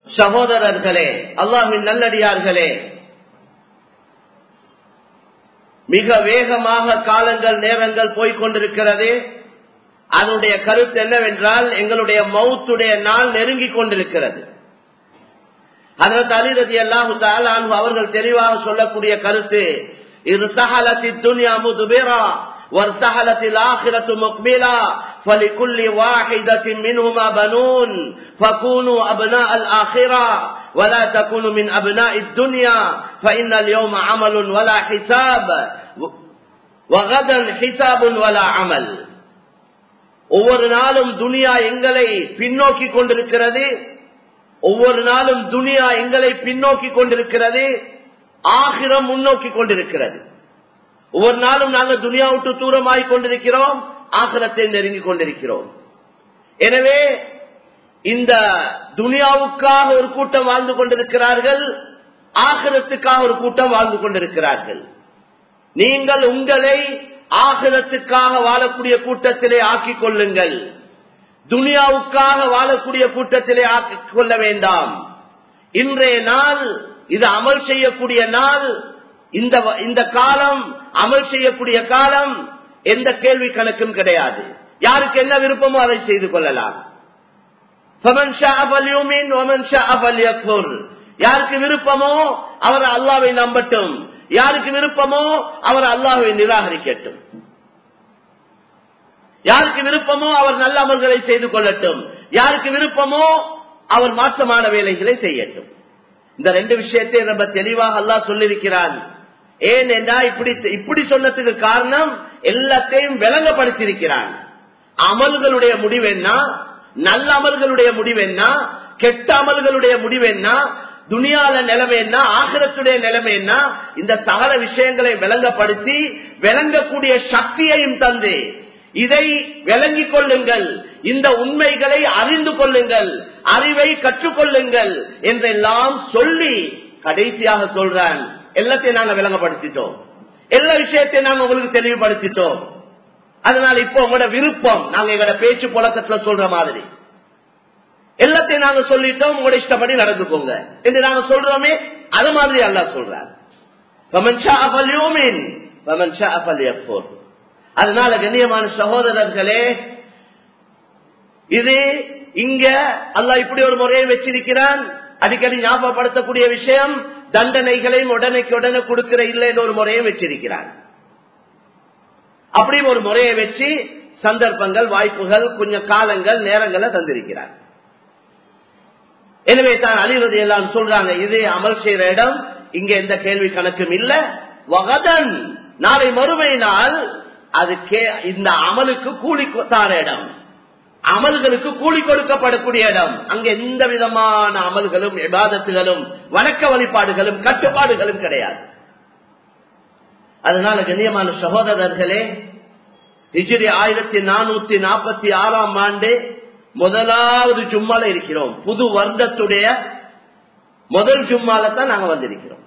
சகோதரர்களே, அல்லாஹ்வின் நல்லடியார்களே, மிக வேகமாக காலங்கள் நேரங்கள் போய்கொண்டிருக்கிறது. அதனுடைய கருத்து என்னவென்றால், எங்களுடைய மௌத்துடைய நாள் நெருங்கிக் கொண்டிருக்கிறது. ஹஜ்ரத் அலி ரலியல்லாஹு தஆலா அன்ஹு அவர்கள் தெளிவாக சொல்லக்கூடிய கருத்து, இர்தஹலத்தித் துன்யா முத்பிரா வர்தஹலத்தில் ஆখিরাতু முக்பிலா ஃபலிகுல்லி வாஹிதத்தின் மின்ஹுமா பனூன் ஃபகூனு அப்னாஅல் ஆখিরা ولا تكونوا من ابناء الدنيا فان اليوم عمل ولا حساب وغدا حساب ولا عمل. ஒவ்வொரு நாளும் துனியா எங்களை பின்னோக்கி கொண்டிருக்கிறது. ஒவ்வொரு நாளும் துனியா எங்களை பின்னோக்கி கொண்டிருக்கிறது. ஆகிரம் முன்னோக்கி கொண்டிருக்கிறது. ஒவ்வொரு நாளும் நாங்கள் துனியா விட்டு தூரமாகிக் கொண்டிருக்கிறோம், ஆகிரத்தை நெருங்கிக் கொண்டிருக்கிறோம். எனவே இந்த துனியாவுக்காக ஒரு கூட்டம் வாழ்ந்து கொண்டிருக்கிறார்கள், ஆகிரத்துக்காக ஒரு கூட்டம் வாழ்ந்து கொண்டிருக்கிறார்கள். நீங்கள் உங்களை ஆகிரத்துக்காக வாழக்கூடிய கூட்டத்திலே ஆக்கிக் கொள்ளுங்கள். துனியாவுக்காக வாழக்கூடிய கூட்டத்திலே ஆக்கிக் கொள்ள வேண்டாம். இன்றைய நாள் இது அமல் செய்யக்கூடிய நாள். இந்த காலம் அமல் செய்யக்கூடிய காலம். எந்த கேள்வி கணக்கும் கிடையாது. யாருக்கு என்ன விருப்பமோ அதை செய்து கொள்ளலாம். யாருக்கு விருப்பமோ அவர் அல்லாஹ்வை நம்பட்டும், யாருக்கு விருப்பமோ அவர் அல்லாஹ்வை நிராகரிக்கட்டும், யாருக்கு விருப்பமோ அவர் நல்ல அமல்களை செய்து கொள்ளட்டும், யாருக்கு விருப்பமோ அவர் மாற்றமான வேலைகளை செய்யட்டும். இந்த ரெண்டு விஷயத்தை ரொம்ப தெளிவாக அல்லாஹ் சொல்லியிருக்கிறான். ஏன் என்றா இப்படி சொன்னதுக்கு காரணம் எல்லாத்தையும் விளங்கப்படுத்தியிருக்கிறான். அமல்களுடைய முடிவு என்ன, நல்ல அமல்களுடைய முடிவு என்ன, கெட்ட அமல்களுடைய முடிவு என்ன, துனியால நிலைமை என்ன, ஆகிரத்துடைய நிலைமை என்ன, இந்த சகல விஷயங்களை விளங்கப்படுத்தி விளங்கக்கூடிய சக்தியையும் தந்து இதை விளங்கிக் கொள்ளுங்கள், இந்த உண்மைகளை அறிந்து கொள்ளுங்கள், அறிவை கற்றுக்கொள்ளுங்கள் என்றெல்லாம் சொல்லி கடைசியாக சொல்றான், எல்லாத்தையும் நாங்க விளங்கப்படுத்திட்டோம், எல்லா விஷயத்தையும் நாங்க உங்களுக்கு தெளிவுபடுத்திட்டோம். அதனால இப்போ உங்களோட விருப்பம், நாங்க எங்களோட பேச்சு புழக்கத்துல சொல்ற மாதிரி எல்லாத்தையும் நாங்க சொல்லிட்டோம், உங்களோட இஷ்டப்படி நடந்துக்கோங்க என்று நாங்க சொல்றோமே, அது மாதிரி அல்லாஹ் சொல்றார். அதனால கண்ணியமான சகோதரர்களே, இது இங்க அல்லாஹ் இப்படி ஒரு முறையை வச்சிருக்கிறான். அடிக்கடி ஞாபகப்படுத்தக்கூடிய விஷயம், தண்டனைகளையும் உடனேக்கு உடனே கொடுக்கிற இல்லை என்ற ஒரு முறையை வச்சிருக்கிறான். அப்படி ஒரு முறையை வச்சு சந்தர்ப்பங்கள், வாய்ப்புகள், கொஞ்சம் காலங்கள், நேரங்களை தந்திருக்கிறார். எனவே தான் அலி ரலியல்லாஹு அன்ஹு சொல்றாங்க, இது அமல் செய்யற இடம், இங்க எந்த கேள்வி கணக்கும் இல்ல. வகதன், நாளை மறுமை நாள், அது இந்த அமலுக்கு கூலி தார இடம், அமல்களுக்கு கூலி கொடுக்கப்படக்கூடிய இடம். அங்க எந்த விதமான அமல்களும், இபாதத்துகளும், வணக்க வழிபாடுகளும், கட்டுப்பாடுகளும் கிடையாது. அதனால கண்ணியமான சகோதரர்களே, ஹிஜ்ரி 1446 ஆண்டு முதலாவது ஜும்மால இருக்கிறோம். புது வருடத்துடைய முதல் ஜும்மால தான் நாங்க வந்திருக்கிறோம்.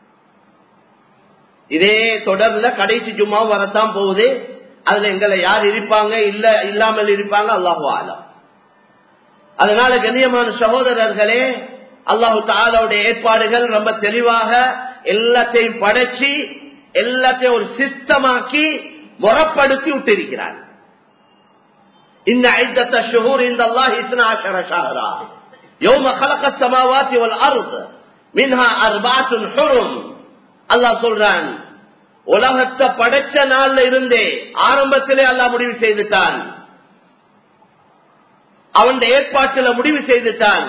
இதே தொடர்ல கடைசி ஜும்மா வரத்தான் போகுது. அதுல எங்களை யார் இருப்பாங்க, இல்லாமல் இருப்பாங்க, அல்லாஹு ஆலம். அதனால கண்ணியமான சகோதரர்களே, அல்லாஹு தஆலாவுடைய ஏற்பாடுகள் ரொம்ப தெளிவாக எல்லாத்தையும் படைச்சி எல்லாத்தையும் ஒரு சிஸ்டமாக்கி முறப்படுத்தி விட்டிருக்கிறார். இந்த ஐத்தத்த ஷுஹூர் இன்தல்லாஹி 12 ஷஹரா யௌம خلقத் ஸமாவாத்தி வல் அர்த் மின்ஹா அர்பஅத்துன் ஹுரும். அல்லாஹ் சொல்றான், உலகத்தை படைச்ச நாள்ல இருந்தே ஆரம்பத்திலே அல்லாஹ் முடிவு செய்துட்டான், அவனுடைய ஏற்பாட்டில் முடிவு செய்துட்டான்.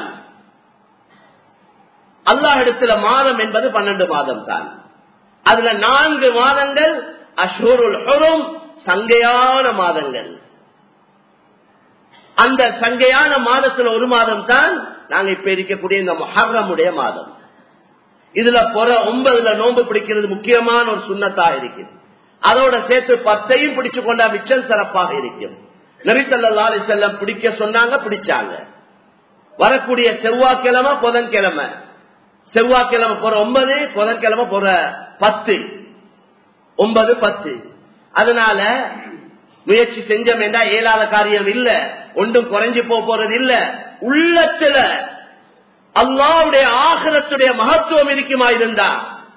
அல்லாஹ் இடத்துல மாதம் என்பது 12 மாதம் தான். அதுல 4 மாதங்கள் அஷ்ஹுருல் ஹுரும், சங்கையான மாதங்கள். அந்த சங்கையான மாதத்துல ஒரு மாதம் தான் நாங்க இப்ப இருக்கக்கூடிய இந்த முஹர்ரமுடைய மாதம். இதுல 9 நோன்பு பிடிக்கிறது முக்கியமான ஒரு சுன்னத்தாக இருக்குது. அதோட சேர்த்து 10 பிடிச்சு கொண்டா மிச்சம் சிறப்பாக இருக்கும். நபி ஸல்லல்லாஹு அலைஹி வஸல்லம் பிடிக்க சொன்னாங்க, பிடிச்சாங்க. வரக்கூடிய செவ்வாய்க்கிழமை, புதன்கிழமை, செவ்வாய்க்கிழமை போற 9, புதன்கிழமை போற 10, 9, 10. அதனால முயற்சி செஞ்சோம் என்றா இயலாத காரியம் இல்ல, ஒன்றும் குறைஞ்சு போறது இல்ல. உள்ளத்துல அல்லாஹ்வுடைய ஆகிரத்துடைய மகத்துவம் இருக்குமா இருந்தா,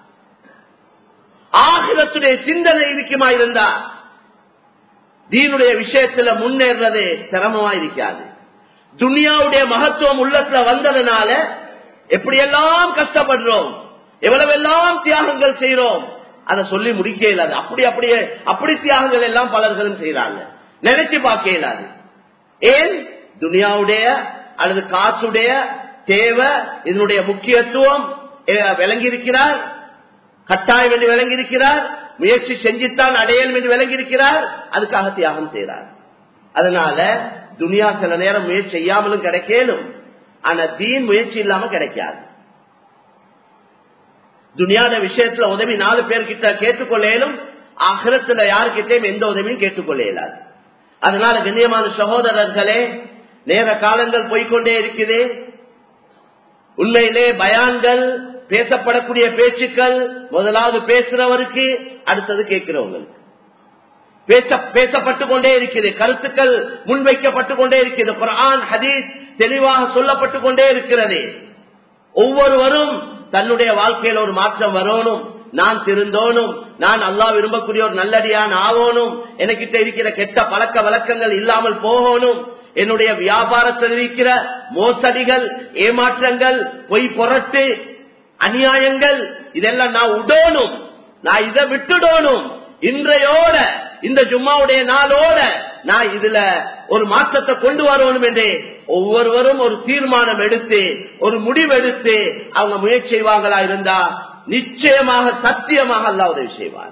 ஆகிரத்துடைய சிந்தனை இருக்குமா இருந்தா, தீனுடைய விஷயத்துல முன்னேறது சிரமமா இருக்காது. துனியாவுடைய மகத்துவம் உள்ளத்துல வந்ததுனால எப்படியெல்லாம் கஷ்டப்படுறோம், எவ்வளவெல்லாம் தியாகங்கள் செய்யறோம், அதை சொல்லி முடிக்க இயலாது. அப்படி தியாகங்கள் எல்லாம் பலர்களும் செய்யறாங்க, நினைச்சு பார்க்க இயலாது. ஏன்? துனியாவுடைய அல்லது காசுடைய தேவை, இதனுடைய முக்கியத்துவம் விளங்கி இருக்கிறார், கட்டாயம் என்று விளங்கி இருக்கிறார், முயற்சி செஞ்சுத்தான் அடையல் என்று விளங்கி இருக்கிறார், அதுக்காக தியாகம் செய்யறார். அதனால துனியா சில நேரம் முயற்சி செய்யாமலும் கிடைக்கலும், ஆனா தீன் முயற்சி இல்லாம கிடைக்காது. துனியாத விஷயத்துல உதவி 4 பேர்கிட்ட கேட்டுக்கொள்ளும், ஆகிரத்துல யாருக்கிட்டையும் எந்த உதவியும் கேட்டுக்கொள்ள இயலாது. அதனால கண்ணியமான சகோதரர்களே, நேர காலங்கள் போய்கொண்டே இருக்குது. உண்மையிலே பயான்கள், பேசப்படக்கூடிய பேச்சுக்கள், முதலாவது பேசுறவருக்கு, அடுத்தது கேட்கிறவங்களுக்கு பேசப்பட்டு கொண்டே இருக்கிறது, கருத்துக்கள் முன்வைக்கப்பட்டு கொண்டே இருக்கிறது, குர்ஆன் ஹதீஸ் தெளிவாக சொல்லப்பட்டு கொண்டே இருக்கிறது. ஒவ்வொருவரும் தன்னுடைய வாழ்க்கையில் ஒரு மாற்றம் வரணும், நான் திருந்தோனும், நான் அல்லாஹ் விரும்பக்கூடிய ஒரு நல்லடியான் ஆகணும், எனக்கிட்ட இருக்கிற கெட்ட பழக்க வழக்கங்கள் இல்லாமல் போகணும், என்னுடைய வியாபாரத்தில் இருக்கிற மோசடிகள், ஏமாற்றங்கள், பொய் பொருட்டு, அநியாயங்கள், இதெல்லாம் நான் விடணும், நான் இதை விட்டுடணும். இன்றையோட இந்த ஜும்மாவுடைய நாளோட நான் இதுல ஒரு மாற்றத்தை கொண்டு வரணும் என்று ஒவ்வொருவரும் ஒரு தீர்மானம் எடுத்து, ஒரு முடிவெடுத்து அவங்க முயற்சி செய்வாங்களா இருந்தா நிச்சயமாக சத்தியமாக அல்லாஹ் உதவி செய்வார்.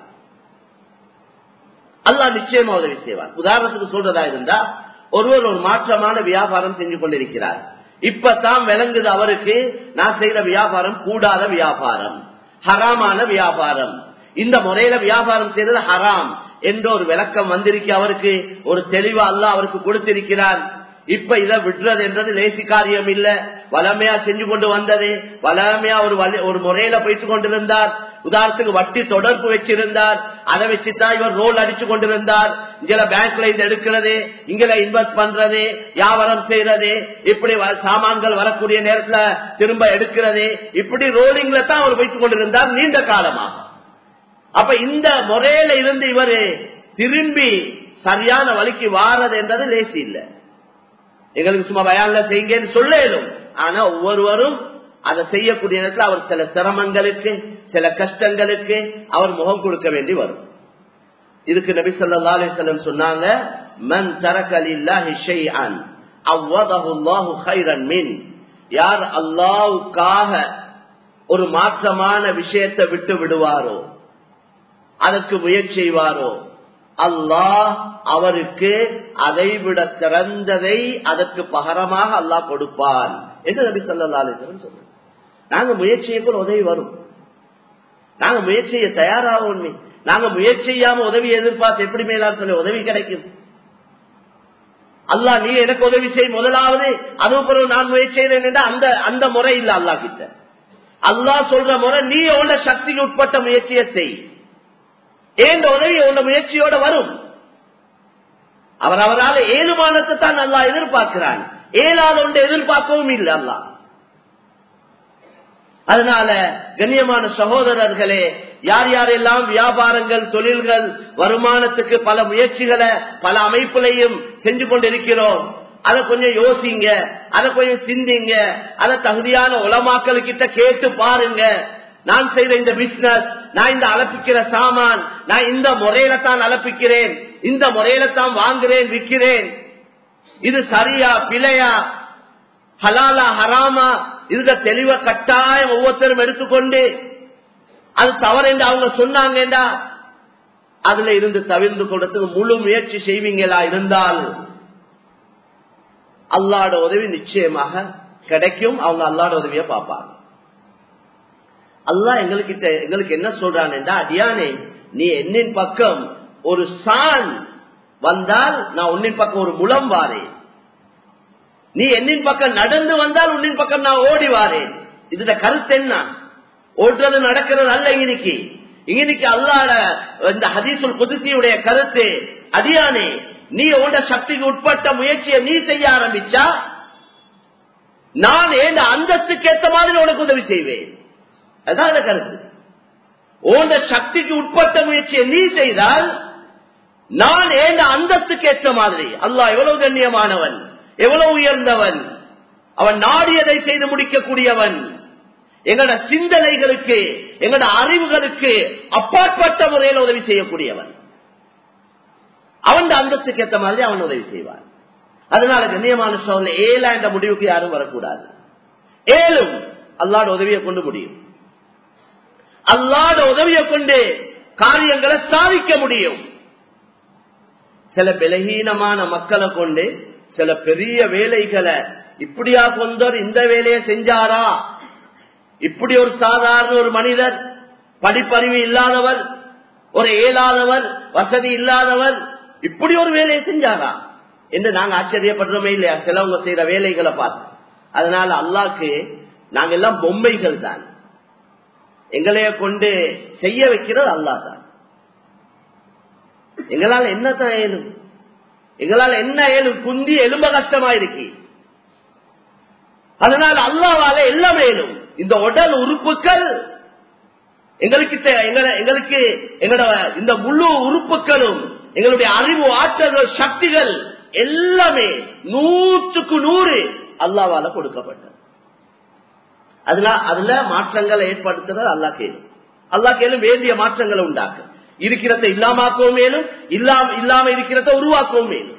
அல்லாஹ் நிச்சயமா உதவி செய்வார். உதாரணத்துக்கு சொல்றதா இருந்தா, ஒருவர் ஒரு மாற்றமான வியாபாரம் செஞ்சு கொண்டிருக்கிறார். இப்பதான் விளங்குது அவருக்கு, நான் செய்யற வியாபாரம் கூடாத வியாபாரம், ஹராமான வியாபாரம், இந்த முறையில வியாபாரம் செய்யறது ஹராம் என்ற ஒரு விளக்கம் வந்திருக்கு. அவருக்கு ஒரு தெளிவா அல்லாஹ் அவருக்கு கொடுத்திருக்கிறார். இப்ப இதை விடுறது என்றது லேசி காரியம் இல்ல, வளமையா செஞ்சு கொண்டு வந்தது, வளமையா ஒரு முறையில போயிட்டு கொண்டிருந்தார். உதாரணத்துக்கு வட்டி தொடர்பு வச்சிருந்தார், அதை வச்சுதான் இவர் ரோல் அடிச்சு கொண்டிருந்தார். இங்க பேங்க்ல இது எடுக்கிறது, இங்க இன்வெஸ்ட் பண்றது, வியாபாரம் செய்யறது, இப்படி சாமான்கள் வரக்கூடிய நேரத்துல திரும்ப எடுக்கிறது, இப்படி ரோலிங்ல தான் அவர் வைத்துக் கொண்டிருந்தார் நீண்ட காலமாக. அப்ப இந்த முறையில இருந்து இவரு திரும்பி சரியான வழிக்கு வாரது என்றது லேசி இல்ல. எங்களுக்கு சும்மா பயான்ல செய்யுங்கன்னு சொல்லும், ஆனா ஒவ்வொருவரும் அதை செய்யக்கூடிய நேரத்தில் அவர் சில சிரமங்களுக்கு, சில கஷ்டங்களுக்கு அவர் முகம் கொடுக்க வேண்டி வரும். இதுக்கு நபி ஸல்லல்லாஹு அலைஹி வஸல்லம் சொன்னாங்க, மன் தரக லில்லாஹி ஷைஅன் அவதஹு அல்லாஹு கைரன் மின். யார் அல்லாஹ்வுக்காக ஒரு மாற்றமான விஷயத்தை விட்டு விடுவாரோ, அதற்கு முயற்சி செய்வாரோ, அல்லாஹ் அவருக்கு அதைவிட சிறந்ததை அதற்கு பகரமாக அல்லாஹ் கொடுப்பான் என்று நபி ஸல்லல்லாஹு அலைஹி வஸல்லம் சொன்னாங்க. நாங்க முயற்சியை போல உதவி வரும், நாங்க முயற்சியை தயாராக, நாங்க முயற்சி செய்யாம உதவி எதிர்பார்த்து எப்படி மேலான்னு சொல்லி உதவி கிடைக்கும்? அல்லாஹ் நீ எனக்கு உதவி செய் முதலாவது, அதுவும் பிறகு நான் முயற்சி செய்யறேன் அந்த முறை இல்ல. அல்லாஹ் கிட்ட அல்லாஹ் சொல்ற முறை, நீ உள்ள சக்திக்கு உட்பட்ட முயற்சியை செய், ஏன் உதவி உள்ள முயற்சியோட வரும். அவரால் ஏழுமானத்தை தான் அல்லாஹ் எதிர்பார்க்கிறான், ஏழாத ஒன்று எதிர்பார்க்கவும் இல்லை அல்லாஹ். அதனால கண்ணியமான சகோதரர்களே, யார் யாரெல்லாம் வியாபாரங்கள், தொழில்கள், வருமானத்துக்கு பல முயற்சிகளை பல அமைப்புலையும் செஞ்சு கொண்டிருக்கிறோம், அதை கொஞ்சம் யோசிங்க, அதை கொஞ்சம் சிந்திங்க, அதை தகுதியான உலமாக்கள் கிட்ட கேட்டு பாருங்க. நான் செய்த இந்த பிசினஸ், நான் இந்த அளப்பிக்கிற சாமான், நான் இந்த முறையில தான் அளப்பிக்கிறேன், இந்த முறையில தான் வாங்குறேன் விற்கிறேன், இது சரியா பிழையா, ஹலாலா ஹராமா, இதுல தெளிவ கட்டாயம் ஒவ்வொருத்தரும் எடுத்துக்கொண்டு, அது தவறு என்று அவங்க சொன்னாங்கடா அதுல இருந்து தவிர்த்து கொள்றதுக்கு முழு முயற்சி செய்வீங்களா இருந்தால் அல்லாஹ்வோட உதவி நிச்சயமாக கிடைக்கும். அவங்க அல்லாஹ்வோட உதவியை பார்ப்பாங்க. அல்லாஹ் எங்களுக்கு என்ன சொல்றான்டா, அடியானே நீ என்னின் பக்கம் ஒரு சான் வந்தால் நான் உன்னின் பக்கம் ஒரு முழம் வாரேன், நீ என்னின் பக்கம் நடந்து வந்தால் உன்னின் பக்கம் நான் ஓடி வாரேன். இதுல கருத்து என்ன? ஓடுறது நடக்கிறது அல்ல. இன்னைக்கு அல்லாஹ்வோட இந்த ஹதீஸுல் குத்ஸியுடைய கருத்து, அடியானே நீ உன்ட சக்திக்கு உட்பட்ட முயற்சியை நீ செய்ய ஆரம்பிச்சா நான் ஏன் அந்தஸ்துக்கு ஏற்ற மாதிரி உனக்கு உதவி செய்வேன். அதான் கருத்து. உன் சக்திக்கு உட்பட்ட முயற்சியை நீ செய்தால் நான் ஏன் அந்தஸ்துக்கு ஏற்ற மாதிரி. அல்லாஹ் எவ்வளவு கண்ணியமானவன், எவ்வளவு உயர்ந்தவன், அவன் நாடியதை செய்து முடிக்கக்கூடியவன். எங்களோட சிந்தனைகளுக்கு எங்களோட அறிவுகளுக்கு அப்பாற்பட்ட முறையில் உதவி செய்யக்கூடியவன். அவன் அந்தஸ்துக்கு ஏற்ற மாதிரி அவன் உதவி செய்வான். அதனால கண்ணியமான சோழ ஏழா என்ற முடிவுக்கு யாரும் வரக்கூடாது. ஏழும் அல்லாஹ்வுடைய உதவியை கொண்டு முடியும். அல்லாஹ்வுடைய உதவியை கொண்டு காரியங்களை சாதிக்க முடியும். சில பலகீனமான மக்களை கொண்டு சில பெரிய வேலைகளை இப்படியா கொண்டவர் இந்த வேலையை செஞ்சாரா, இப்படி ஒரு சாதாரண ஒரு மனிதர், படிப்பறிவு இல்லாதவர், ஒரு இயலாதவர், வசதி இல்லாதவர் இப்படி ஒரு வேலையை செஞ்சாரா என்று நாங்க ஆச்சரியப்படுறோமே இல்லையா சிலவங்க செய்யற வேலைகளை பார்த்து. அதனால அல்லாஹ்க்கு நாங்க எல்லாம் பொம்மைகள் தான். எங்களைய கொண்டு செய்ய வைக்கிறது அல்லாஹ் தான். எங்களால் என்னத்தான் ஏழும், எங்களால் என்ன ஏழும், குந்தி எலும்ப கஷ்டமா இருக்கு. அதனால அல்லாஹ்வால எல்லாம் ஏழும். இந்த உடல் உறுப்புகள் எங்களுக்கு எங்களோட இந்த முழு உறுப்புகளும் எங்களுடைய அறிவு, ஆற்றல்கள், சக்திகள் எல்லாமே 100% அல்லாஹ்வால கொடுக்கப்பட்டது. அதுல மாற்றங்களை ஏற்படுத்துறது அல்லாஹ் கேளும். அல்லாஹ் கேளும் வேண்டிய மாற்றங்களை உண்டாக்க இருக்கிறத இல்லாமக்கவும் மேலும், இல்லாம இருக்கிறத உருவாக்கவும் மேலும்.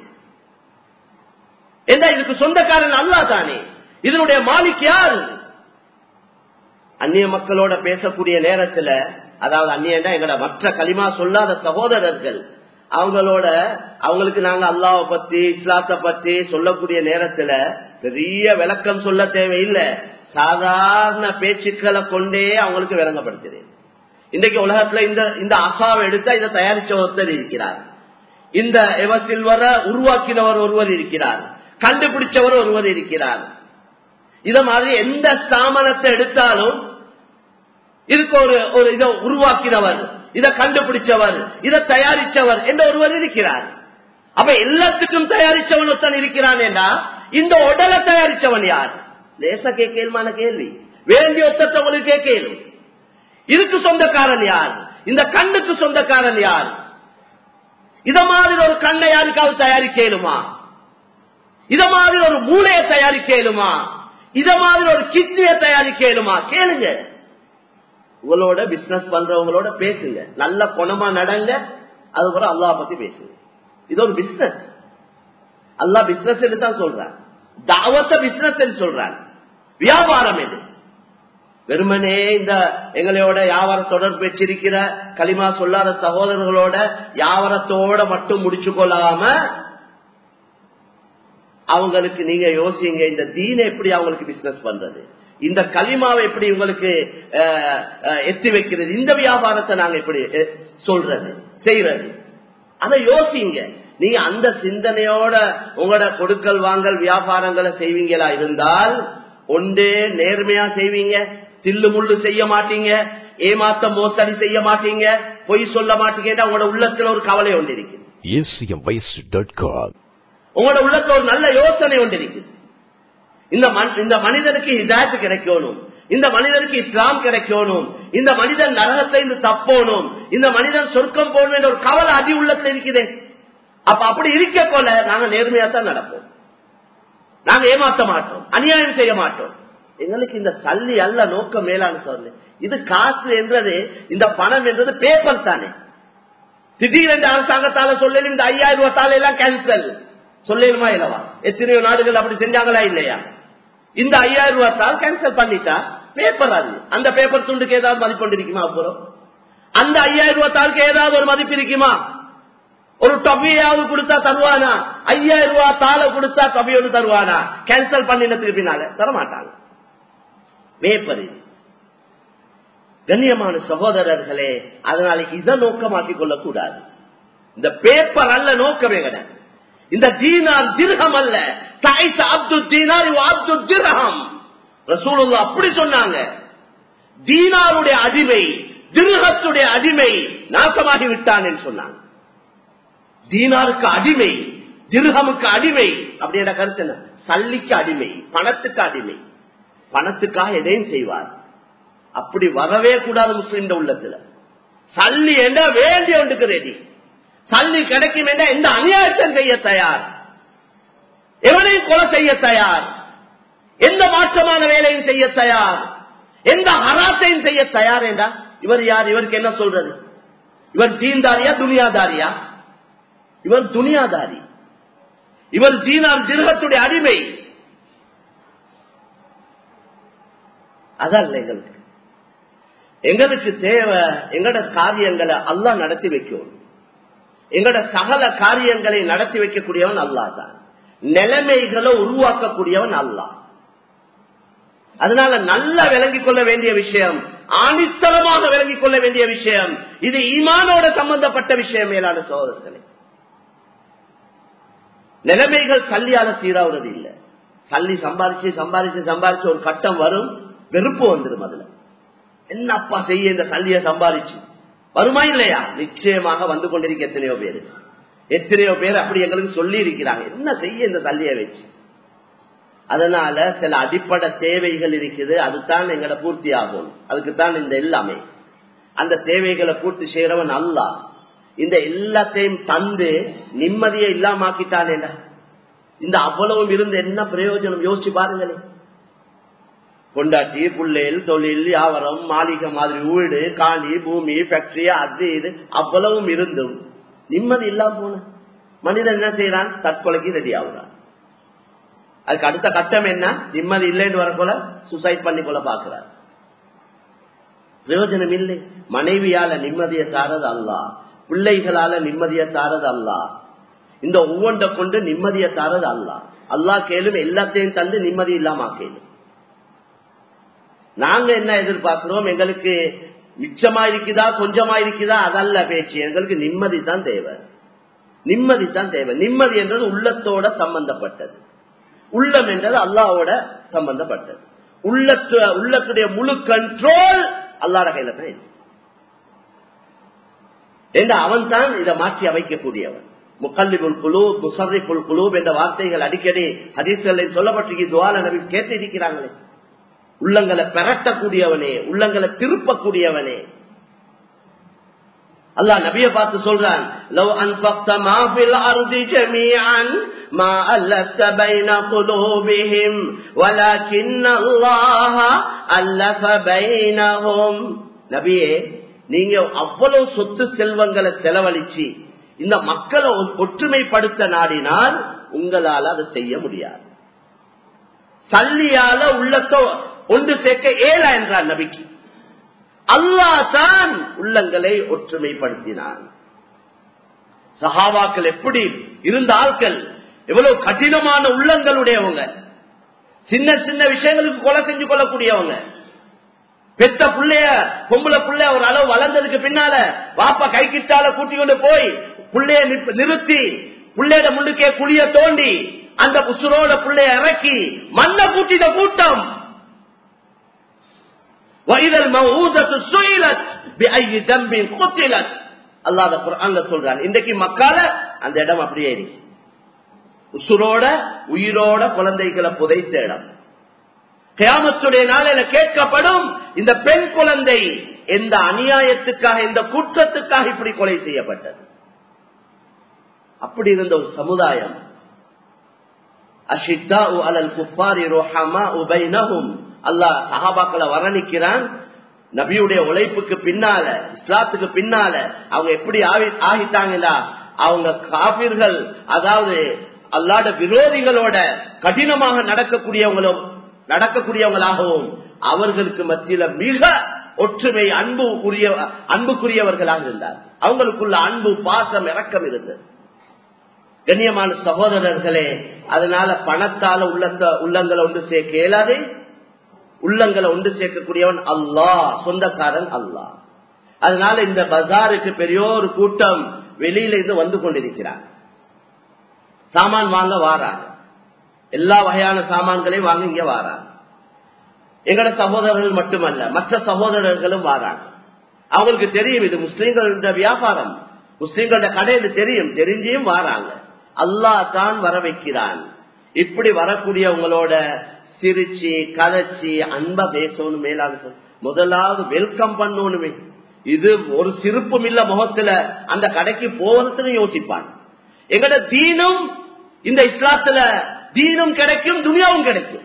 என்ன இதுக்கு சொந்தக்காரன் அல்லாஹ் தானே. இதனுடைய மாலிக் யாரு? அந்நிய மக்களோட பேசக்கூடிய நேரத்துல, அதாவது அந்நியண்டா எங்கட மற்ற களிமா சொல்லாத சகோதரர்கள், அவங்களுக்கு நாங்க அல்லாஹ்வை பத்தி இஸ்லாத்தை பத்தி சொல்லக்கூடிய நேரத்துல பெரிய விளக்கம் சொல்ல தேவையில்லை. சாதாரண பேச்சுக்களை கொண்டே அவங்களுக்கு விளங்கப்படுத்துறேன். இன்றைக்கு உலகத்துல இந்த அசாவை எடுத்தா இதை தயாரிச்ச ஒருத்தர் இருக்கிறார், இந்த எவசில்வரை உருவாக்கினவர் ஒருவர் இருக்கிறார், கண்டுபிடிச்சவர் ஒருவர் இருக்கிறார். இத மாதிரி எந்த ஸ்தாபனத்தை எடுத்தாலும் இதுக்கு ஒரு இதை உருவாக்கினவர், இதை கண்டுபிடிச்சவர், இதை தயாரிச்சவர் என்ற ஒருவர் இருக்கிறார். அப்ப எல்லாத்துக்கும் தயாரிச்சவன் ஒருத்தன் இருக்கிறான் என்றா இந்த உடலை தயாரிச்சவன் யார்? லேசா கேள்விமான கேள்வி, வேண்டிய ஒத்தவங்களுக்கு கேள்வி. இதுக்கு சொந்தக்காரன் யார்? இந்த கண்ணுக்கு சொந்தக்காரன் யார்? இத மாதிரி ஒரு கண்ணை யாருக்காவது தயாரிக்கலுமா? இத மாதிரி ஒரு மூளையை தயாரிக்கலுமா? இத மாதிரி ஒரு கிட்னியை தயாரிக்கலுமா? கேளுங்க. உங்களோட பிசினஸ் பண்றவங்களோட பேசுங்க, நல்ல குணமா நடங்க, அதுக்கப்புறம் அல்லாஹ் பத்தி பேசுங்க. இது ஒரு பிசினஸ். அல்லாஹ் பிசினஸ் தான் சொல்றான், தாவத்தை பிசினஸ் சொல்றான், வியாபாரம் இது. வெறுமனே இந்த எங்களோட வியாபார தொடர்பு வச்சிருக்கிற களிமா சொல்லாத சகோதரர்களோட வியாபாரத்தோட மட்டும் முடிச்சு கொள்ளாம அவங்களுக்கு நீங்க யோசிங்க, இந்த தீனை எப்படி அவங்களுக்கு பிசினஸ் பண்றது, இந்த களிமாவை எப்படி உங்களுக்கு எத்தி வைக்கிறது, இந்த வியாபாரத்தை நாங்க எப்படி சொல்றது செய்யறது, அதை யோசிங்க. நீங்க அந்த சிந்தனையோட உங்களோட கொடுக்கல் வாங்கல் வியாபாரங்களை செய்வீங்களா இருந்தால் ஒன்றே நேர்மையா செய்வீங்க, தில்லு முள்ளு செய்ய மாட்டீங்க, ஏமாத்த மோசடி செய்ய மாட்டீங்க, பொய் சொல்ல மாட்டீங்க. உங்களோட உள்ளத்துல ஒரு கவலை ஒன்று இருக்கு, உங்களோட உள்ளத்துல ஒரு நல்ல யோசனை ஒன்று இருக்கு. இந்த மனிதனுக்கு ஹிதாயத் கிடைக்கணும், இந்த மனிதனுக்கு இஸ்லாம் கிடைக்கணும், இந்த மனிதன் நரகத்தை தப்போனும், இந்த மனிதன் சொர்க்கம் போகணும் என்ற ஒரு கவலை அதி உள்ளத்துல இருக்குது. அப்ப அப்படி இருக்க போல நாங்க நேர்மையா தான் நடப்போம், நாங்க ஏமாற்ற மாட்டோம், அநியாயம் செய்ய மாட்டோம். எங்களுக்கு இந்த சல்லி அல்ல நோக்கம் மேலான சொல்லு. இது காசு என்றது, இந்த பணம் என்றது பேப்பர் தானே. திடீரென்று அரசாங்கத்தால சொல்லலும் இந்த 5000 ரூபாய் தால எல்லாம் கேன்சல் சொல்லலுமா இல்லவா? எத்தனையோ நாடுகள் அப்படி செஞ்சாங்களா இல்லையா? இந்த 5000 ரூபாய் தால் கேன்சல் பண்ணிட்டா பேப்பர், அது அந்த பேப்பர் துண்டுக்கு ஏதாவது மதிப்பு கொண்டு இருக்குமா? அப்புறம் அந்த 5000 ரூபாய் தாளுக்கு ஏதாவது ஒரு மதிப்பு இருக்குமா? ஒரு டொபியாவது கொடுத்தா தருவானா? 5000 ரூபாய் தாள கொடுத்தா டொபியோடு தருவானா? கேன்சல் பண்ணினதுக்கு பின்னால தரமாட்டாங்க. பேப்பர். கண்ணியமான சகோதரர்களே, அதனால இதை நோக்கமாக்கிக் கொள்ளக்கூடாது. இந்த பேப்பர் அல்ல நோக்கமே கிடையாது. இந்த தீனார் திர்ஹம் அல்ல, தைஸ அப்து தீனார் வ அப்து திர்ஹம். ரசூலுல்லாஹ் அப்படி சொன்னாங்க. தீனாருடைய அடிமை, திர்ஹத்துடைய அடிமை நாசமாகி விட்டான் என்று சொன்னாங்க. தீனாருக்கு அடிமை, திர்ஹமுக்கு அடிமை அப்படின்ற கருத்து என்ன? சல்லிக்கு அடிமை, பணத்துக்கு அடிமை. பணத்துக்காக எதையும் செய்வார். அப்படி வரவே கூடாது முஸ்லிம் உள்ளத்துல. சல்லி என்ற வேண்டிய ஒன்றுக்கு ரெடி, சல்லி கிடைக்கும் என்ற எந்த அநியாயத்தையும் செய்ய தயார், எவனையும் கொலை செய்ய தயார், எந்த மாற்றமான வேலையும் செய்ய தயார், எந்த ஹராத்தையும் செய்ய தயார் என்றா இவர் யார்? இவருக்கு என்ன சொல்றது? இவர் தீன்தாரியா துனியாதாரியா? இவர் துனியாதாரி. இவர் தீனார் திர்ஹத்துடைய அடிமை. அதல்ல எங்களுக்கு. எங்களுக்கு தேவை எங்கட காரியங்களை அல்லாஹ் நடத்தி வைக்கும். எங்கட சகல காரியங்களை நடத்தி வைக்கக்கூடியவன் அல்லாஹ் தான். நிலைமைகளை உருவாக்கக்கூடியவன் அல்லாஹ். அதனால நல்லா விளங்கிக் கொள்ள வேண்டிய விஷயம், ஆணித்தரமாக விளங்கிக் கொள்ள வேண்டிய விஷயம், இது ஈமானோட சம்பந்தப்பட்ட விஷயம். மேலான சகோதரர்களே, நிலைமைகள் சல்லியால சீராவுறது இல்லை. சல்லி சம்பாதிச்சு சம்பாதிச்சு சம்பாதிச்சு ஒரு கட்டம் வரும், வெறுப்பு வந்துடும். அதுல என்னப்பா செய்ய இந்த சல்லிய சம்பாதிச்சு வருமா இல்லையா? நிச்சயமாக வந்து கொண்டிருக்க எத்தனையோ பேர் அப்படி எங்களுக்கு சொல்லி இருக்கிறாங்க, என்ன செய்ய இந்த சல்லிய வச்சு. அதனால சில அடிப்படை தேவைகள் இருக்குது, அதுதான் எங்களை பூர்த்தி ஆகும். அதுக்குத்தான் இந்த எல்லாமே. அந்த தேவைகளை பூர்த்தி செய்யறவன் அல்லாஹ். இந்த எல்லாத்தையும் தந்து நிம்மதியை இல்லாமக்கிட்டானேடா, இந்த அவ்வளவும் இருந்து என்ன பிரயோஜனம்? யோசிச்சு பாருங்களேன். கொண்டாட்டி புள்ளேல் தொழில் வியாபாரம் மாளிகை மாதிரி வீடு காணி பூமி ஃபேக்டரி அது இது அவ்வளவும் இருந்தும் நிம்மதி இல்லாம போன மனிதன் என்ன செய்யறான்? தற்கொலைக்கு ரெடி ஆகுறான். அதுக்கு அடுத்த கட்டம் என்ன? நிம்மதி இல்லைன்னு வரப்போல சூசைட் பண்ணி கொள்ள பாக்குறார். பிரயோஜனம் இல்லை. மனைவியால நிம்மதியை தாரது அல்லாஹ், பிள்ளைகளால நிம்மதியை தாரது அல்லாஹ், இந்த ஒவ்வொன்றை கொண்டு நிம்மதியை தாரது அல்லாஹ். அல்லாஹ் கேளும் எல்லாத்தையும் தந்து நிம்மதி இல்லாம கேளும். நாங்க என்ன எதிர்பார்க்கிறோம்? எங்களுக்கு மிச்சமா இருக்குதா கொஞ்சமா இருக்குதா அதல்ல பேச்சு. எங்களுக்கு நிம்மதி தான் தேவை, நிம்மதி தான் தேவை. நிம்மதி என்றது உள்ளத்தோட சம்பந்தப்பட்டது, உள்ளம் என்றது அல்லாஹ்வோட சம்பந்தப்பட்டது. உள்ளத்துடைய முழு கண்ட்ரோல் அல்லாஹ்வோட கையில தான் இருக்கு. அவன் தான் இதை மாற்றி அமைக்கக்கூடியவன். முகல்லிபுல் குலூப் முஸர்ரிஃபுல் குலூப் என்ற வார்த்தைகள் அடிக்கடி ஹதீஸ்களில் சொல்லப்பட்டிருக்கு. துஆல நபி கேட்டு இருக்கிறாங்களே, உள்ளங்களை பெரட்டக்கூடியவனே, உள்ளங்களை திருப்பக்கூடியவனே. அல்லாஹ் நபியை பார்த்து சொல்றான், லவ் அன்ஃபக்த மா ஃபில் அர்தி ஜமீஅன் மா அல்லஃப்த பைன குலூபிஹிம் வலக்கின் அல்லாஹ அல்லஃப பைனஹும். நபியே, நீங்க அவ்வளவு சொத்து செல்வங்களை செலவழிச்சு இந்த மக்களை ஒற்றுமைப்படுத்த நாடினால் உங்களால அதை செய்ய முடியாது. சல்லியால உள்ளத்தோ ஒன்று சேர்க்க ஏலா என்றார் நபிக்கு. அல்லாஹ் தான் உள்ளங்களை ஒற்றுமைப்படுத்தினான். சஹாபாக்கள் எப்படி இருந்த ஆட்கள், எவ்வளவு கடினமான உள்ளங்களுடையவங்க, சின்ன சின்ன விஷயங்களுக்கு கொலை செஞ்சு கொள்ளக்கூடியவங்க. பெத்த புள்ளைய பொம்பளை புள்ளைய ஒரு அளவு வளர்ந்ததுக்கு பின்னால வாப்பா கை கிட்டால கூட்டி கொண்டு போய் புள்ளைய நிறுத்தி புள்ளையோட முன்னுக்கே குழிய தோண்டி அந்த உசுரோட புள்ளைய இறக்கி மண்ணை கூட்டின கூட்டம். அல்லாஹ் குர்ஆன்ல சொல்றான். இன்றைக்கு மக்கால அந்த இடம் அப்படியே இருக்கு, உசுரோட உயிரோட குழந்தைகளை புதைத்த இடம். கியாமத்துடைய நாளில கேட்கப்படும், இந்த பெண் குழந்தை எந்த அநியாயத்துக்காக எந்த குற்றத்துக்காக இப்படி கொலை செய்யப்பட்டது. அப்படி இருந்த ஒரு சமுதாயம். அஷித்தாஉ அலல் குஃபாரி ருஹமாஉ பைனஹும். அல்லாஹ் சஹாபாக்களை வர்ணிக்கிறான். நபியுடைய உழைப்புக்கு பின்னால, இஸ்லாத்துக்கு பின்னால அவங்க எப்படி ஆகிட்டாங்கன்னா, அவங்க காபிர்கள், அதாவது அல்லாஹ்வுடைய விரோதிகளோட கடினமாக நடக்கக்கூடியவங்களாகவும் அவர்களுக்கு மத்தியில மிக ஒற்றுமை அன்புக்குரியவர்களாக இருந்தார். அவங்களுக்குள்ள அன்பு பாசம் இரக்கம் இருந்தது. கண்ணியமான சகோதரர்களே, அதனால பணத்தால உள்ளங்களை ஒன்று சேர்க்க இயலாது. உள்ளங்களை ஒன்று சேர்க்கக்கூடியவன் அல்லாஹ், சொந்தக்காரன் அல்லாஹ். அதனால இந்த பஜாருக்கு பெரியோரு கூட்டம் வெளியில இருந்து வந்து கொண்டிருக்கிறார். சாமான் வாங்க வாராங்க, எல்லா வகையான சாமான்களையும் வாங்க இங்க வாராங்க. எங்கட சகோதரர்கள் மட்டுமல்ல, மற்ற சகோதரர்களும் வாராங்க. அவங்களுக்கு தெரியும் இது முஸ்லீம்களோட வியாபாரம், முஸ்லீம்களோட கடையில தெரியும், தெரிஞ்சியும் வாராங்க. அல்லாஹ் தான் வர வைக்கிறான். இப்படி வரக்கூடியவங்களோட சிரிச்சு கதைச்சி அன்பா பேசணும். மேலாக முதலாவது வெல்கம் பண்ணணுமே. இது ஒரு சிரிப்பும் இல்ல முகத்துல அந்த கடைக்கு போறதுன்னு யோசிப்பான். எங்கட தீனும் இந்த இஸ்லாத்துல தீனும் கிடைக்கும், துனியாவும் கிடைக்கும்.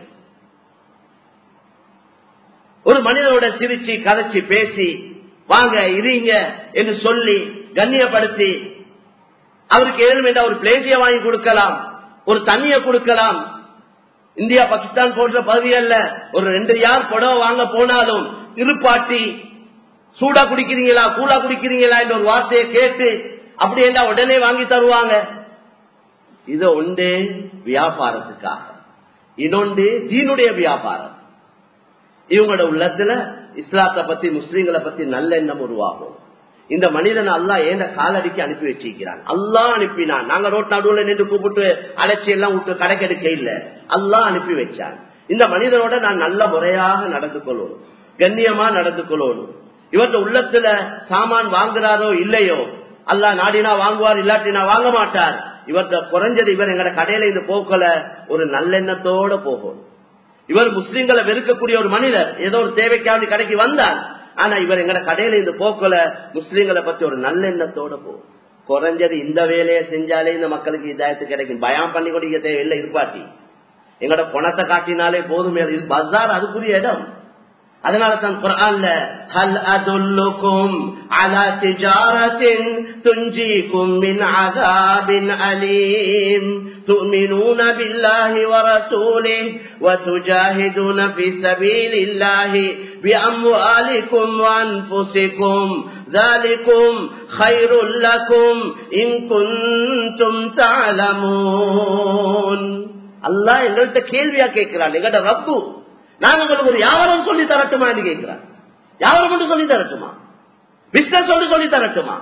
ஒரு மனிதனோட சிரிச்சு கதைச்சி பேசி வாங்க இருங்க என்று சொல்லி கண்ணியப்படுத்தி அவருக்கு ஏழும் என்ற ஒரு பிளேசிய வாங்கி கொடுக்கலாம், ஒரு தண்ணிய கொடுக்கலாம். இந்தியா பாகிஸ்தான் போன்ற பகுதிகள்ல ஒரு 2 யார் புடவை வாங்க போனாலும் இருப்பாட்டி சூடா குடிக்கிறீங்களா கூலா குடிக்கிறீங்களா என்ற ஒரு வார்த்தையை கேட்டு அப்படி என்றா உடனே வாங்கி தருவாங்க. இது ஒன்று வியாபாரத்துக்காக, இன்னொன்று தீனுடைய வியாபாரம். இவங்களோட உள்ளத்துல இஸ்லாத்தை பத்தி முஸ்லீம்களை பத்தி நல்ல எண்ணம் உருவாகும். இந்த மனிதன் அல்லாஹ் ஏண்ட காலடிக்கு அனுப்பி வச்சிருக்கிறான். அல்லாஹ் அனுப்பினான். நாங்க ரோட் நடுவுல நின்று கூப்பிட்டு அழைச்சி எல்லாம் விட்டு கடைக்கெடுக்க இல்ல, அல்லாஹ் அனுப்பி வச்சான். இந்த மனிதனோட நான் நல்ல முறையாக நடந்து கொள்ளணும், கண்ணியமா நடந்து கொள்ளணும். இவர்த உள்ளத்துல சாமான் வாங்குறாரோ இல்லையோ, அல்லாஹ் நாடினா வாங்குவார், இல்லாட்டினா வாங்க மாட்டார். இவர்த குறைஞ்சது இவர் எங்கட கடையில இந்த போக்கல ஒரு நல்லெண்ணத்தோட போகும். இவர் முஸ்லிம்களை வெறுக்கக்கூடிய ஒரு மனிதர், ஏதோ ஒரு தேவைக்காக கடைக்கு வந்தார். ஆனா இவர் எங்கட கடையில இந்த போக்கல முஸ்லிம்களை பத்தி ஒரு நல்லெண்ணத்தோட போகும். குறைஞ்சது இந்த வேலையை செஞ்சாலே இந்த மக்களுக்கு இதாயத்து கிடைக்கும். பயம் பண்ணி கொண்டு தேவையில்லை, இருப்பாட்டி எங்கட பணத்தை காட்டினாலே போதுமே. இது பஜார், அதுக்குரிய இடம். அதனால தான் குர்ஆன்ல ஹல் அதுல்லுகும் அலா திஜாரத்தின் துன்ஜீகும் மின் அஸாபின் அலீம் துமினூன பில்லாஹி வ ரசூலிஹி வ துஜாஹிதூன ஃபீ ஸபீலில்லாஹி பிஅம்வாலிக்கும் வ அன்ஃபுஸிக்கும் ذلكم خير لكم إن كنتم تعلمون. அல்லாஹ் எங்கள்கிட்ட கேள்வியா கேட்கிறான். எங்கட ரப்பு நான் உங்களுக்கு ஒரு வியாபாரம் சொல்லி தரட்டுமா என்று கேட்கிறார். வியாபாரம் மட்டும் சொல்லி தரட்டுமா, பிசினஸ் சொல்லி தரட்டுமா?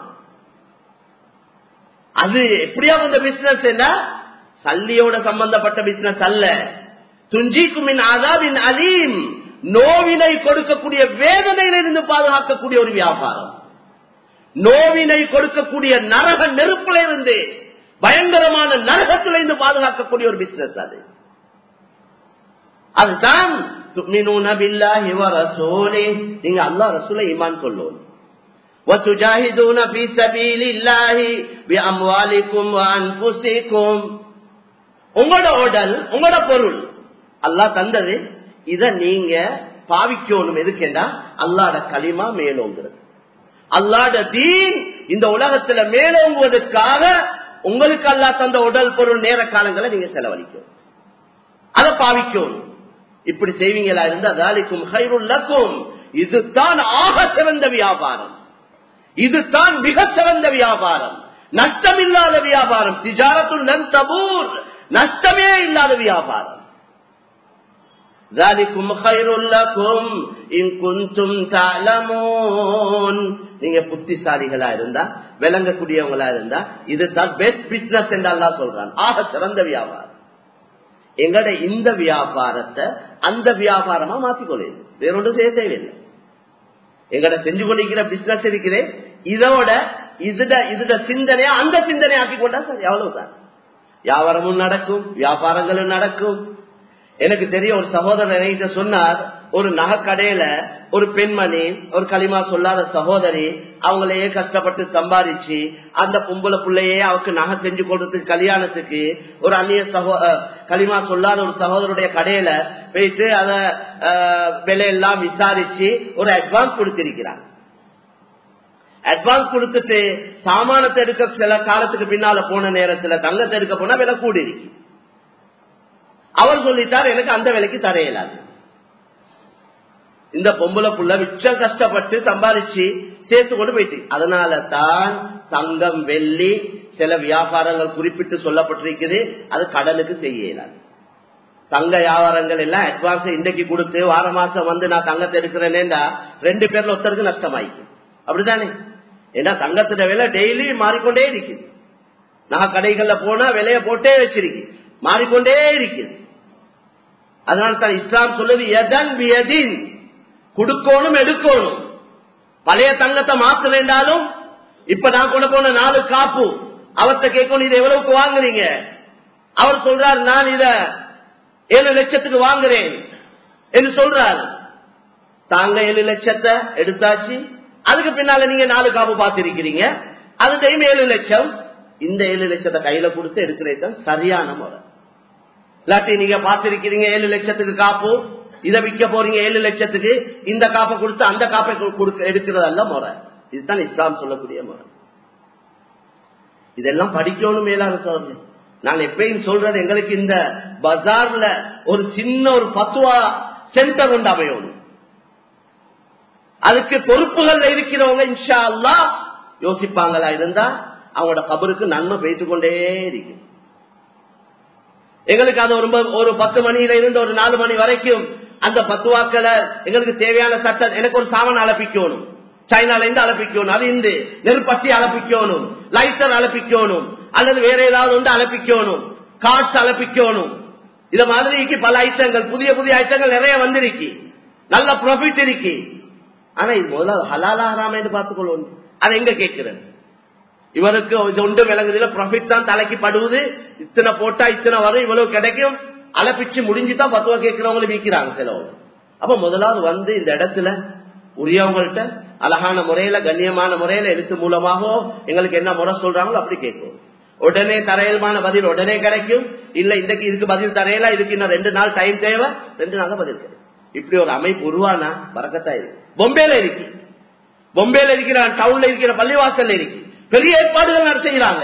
அது எப்படியா வந்த பிசினஸ் என்ன, சல்லியோட சம்பந்தப்பட்ட பிசினஸ் அல்ல. துஞ்சிக்கும் அஸாபின் அலீம், நோவினை கொடுக்கக்கூடிய வேதனையிலிருந்து பாதுகாக்கக்கூடிய ஒரு வியாபாரம். நோவினை கொடுக்கக்கூடிய நரக நெருப்பில இருந்து, பயங்கரமான நரகத்திலிருந்து பாதுகாக்கக்கூடிய ஒரு பிசினஸ் அது. அதுதான் துமினூன பில்லாஹி வ ரசூலிஹி, நீங்க அல்லாஹ் ரசூலை ஈமான் கொள்ளணும். வ துஜாஹிதூன ஃபீ ஸபீலில்லாஹி பிஅம்வாலிக்கும் வ அன்ஃபுஸிக்கும், உங்களோட உடல் உங்களோட பொருள் அல்லாஹ் தந்தது, இத நீங்க பாவிக்கணும். எதுக்கேண்டா அல்லாஹ்ட கலிமா மேலோங்கிறது, அல்லாஹ்ட தீன் இந்த உலகத்துல மேலோங்குவதற்காக உங்களுக்கு அல்லாஹ் தந்த உடல் பொருள் நேர காலங்களை நீங்க செலவழிக்கணும், அதை பாவிக்கணும். இப்படி செய்வீங்களா இருந்தா தாலிக்கும் கைருல் லக்கும், இதுதான் ஆக சிறந்த வியாபாரம், இதுதான் மிக சிறந்த வியாபாரம், நஷ்டமில்லாத வியாபாரம். திஜாரத்துல் லன் தபூர், நஷ்டமே இல்லாத வியாபாரம். ذَلِكُمْ خَيْرٌ لَكُمْ إِن كُنتُمْ تَعْلَمُونَ. நீங்க புத்திசாலிகளா இருந்தா, விளங்கக்கூடியவங்களா இருந்தா, இதுதான் பெஸ்ட் பிசினஸ் என்று அல்லாஹ் சொல்றான், ஆக சிறந்த வியாபாரம். எங்கட இந்த வியாபாரத்தை அந்த வியாபாரமா மாத்திக்கொள்ளுது, வேறொன்று செய்ய தேவையில்லை. எங்கட செஞ்சு கொண்டிருக்கிற பிசினஸ் இருக்கிறேன், இதோட இதுட சிந்தனையா அந்த சிந்தனை ஆக்கி கொண்டா சரி, அவ்வளவுதான். வியாபாரமும் நடக்கும், வியாபாரங்களும் நடக்கும். எனக்கு தெரிய ஒரு சகோதரர் என்கிட்ட சொன்னார், ஒரு நகைக்கடையில ஒரு பெண்மணி, ஒரு களிமா சொல்லாத சகோதரி, அவங்களையே கஷ்டப்பட்டு சம்பாதிச்சு அந்த பொம்பளை பிள்ளையே அவருக்கு நகை செஞ்சு கொடுறதுக்கு கல்யாணத்துக்கு ஒரு அந்நிய களிமா சொல்லாத ஒரு சகோதரருடைய கடையில போயிட்டு அத விலையெல்லாம் விசாரிச்சு ஒரு அட்வான்ஸ் கொடுத்திருக்கிறார். அட்வான்ஸ் கொடுத்துட்டு சாமானத்தை எடுக்க சில காலத்துக்கு பின்னால போன நேரத்துல தங்கத்தை எடுக்க போனா விலை கூடி இருக்கு. அவர் சொல்லிட்டார், எனக்கு அந்த விலைக்கு தரையலாது. இந்த பொம்பளை புள்ள மிச்சம் கஷ்டப்பட்டு சம்பாதிச்சு சேர்த்து கொண்டு போயிட்டு, அதனால தான் தங்கம் வெள்ளி சில வியாபாரங்கள் குறிப்பிட்டு சொல்லப்பட்டிருக்குது, அது கடனுக்கு செய்ய இயலாது. தங்க வியாபாரங்கள் எல்லாம் அட்வான்ஸ் இன்றைக்கு கொடுத்து வார மாசம் வந்து நான் தங்கத்தை எடுக்கிறேன்னா 2 பேர்ல ஒருத்தருக்கு நஷ்டமாயிருக்கு. அப்படித்தானே? ஏன்னா தங்கத்தின விலை டெய்லி மாறிக்கொண்டே இருக்குது. நான் கடைகள்ல போனா விலைய போட்டே வச்சிருக்கு, மாறிக்கொண்டே இருக்குது. அதனால தான் இஸ்லாம் சொல்லுது, எதன் வியதின், கொடுக்கணும் எடுக்கணும். பழைய தங்கத்தை மாத்த வேண்டாலும் இப்ப நான் கொண்டு போன 4 காப்பு அவர்கிட்ட கேட்கணும், இதை எவ்வளவுக்கு வாங்குறீங்க? அவர் சொல்றார், நான் இத 7 லட்சத்துக்கு வாங்குறேன் என்று சொல்றாரு. தாங்க 7 லட்சத்தை எடுத்தாச்சு. அதுக்கு பின்னால நீங்க 4 காப்பு பார்த்திருக்கிறீங்க. அதுக்கு 7 லட்சம். இந்த 7 லட்சத்தை கையில கொடுத்து எடுக்கிறது சரியான முறை. இல்லாட்டி நீங்க பார்த்திருக்கிறீங்க 7 லட்சத்துக்கு காப்பு, இதை விற்க போறீங்க 7 லட்சத்துக்கு, இந்த காப்பை கொடுத்து அந்த காப்பை எடுக்கிறதல்ல முறை. இதுதான் இஸ்லாம் சொல்லக்கூடிய முறை. இதெல்லாம் படிக்கணும் மேலான சொல்றேன். நான் எப்பயும் சொல்றது, எங்களுக்கு இந்த பஜார்ல ஒரு சின்ன ஒரு பத்துவா சென்டர் ஒன்று அமையணும். அதுக்கு பொறுப்புகள் இருக்கிறவங்க இன்ஷா அல்லாஹ் யோசிப்பாங்களா இருந்தா அவங்களோட கபருக்கு நன்மை பேசிக் கொண்டே இருக்கு. எங்களுக்கு அது ஒரு 10 மணியில இருந்து ஒரு 4 மணி வரைக்கும் அந்த பத்துவாக்களை எங்களுக்கு தேவையான சட்டம், எனக்கு ஒரு சாமான் அலப்பிக்கணும், சைனால இருந்து அலப்பிக்கணும், அது இருந்து நெருப்பட்டி அலப்பிக்கணும், லைட்டர் அலப்பிக்கணும், அல்லது வேற ஏதாவது ஒன்று அலப்பிக்கணும், காசு அலப்பிக்கணும். இத மாதிரி பல ஐட்டங்கள், புதிய புதிய ஐட்டங்கள் நிறைய வந்திருக்கு, நல்ல ப்ராஃபிட் இருக்கு. ஆனா இது முதல்ல ஹலாலா ஹராமா என்று பார்த்துக்கொள்ளணும். அதை எங்க கேட்கிறது? இவருக்கு ஒன்று விளங்குதுல ப்ராஃபிட் தான் தலைக்கு படுவது, இத்தனை போட்டா இத்தனை வரும், இவ்வளவு கிடைக்கும், அலப்பிச்சு முடிஞ்சுதான் பத்துவா கேட்கிறவங்களும் விற்கிறாங்க சிலவங்க. அப்ப முதலாவது இந்த இடத்துல உரியவங்கள்ட்ட அழகான முறையில கண்ணியமான முறையில எழுத்து மூலமாகவோ எங்களுக்கு என்ன முறை சொல்றாங்களோ அப்படி கேட்கும். உடனே தரையல்மான பதில் உடனே கிடைக்கும். இல்ல இன்றைக்கு இதுக்கு பதில் தரையல, இதுக்கு இன்னும் 2 நாள் டைம் தேவை, 2 நாள் பதில் கிடைக்கும். இப்படி ஒரு அமைப்பு உருவானா பறக்கத்தா இருக்கு. பொம்பேல இருக்கு, பொம்பேல இருக்கிற டவுன்ல இருக்கிற பள்ளிவாசல்ல இருக்கு, பெரிய ஏற்பாடுகள் செய்யறாங்க.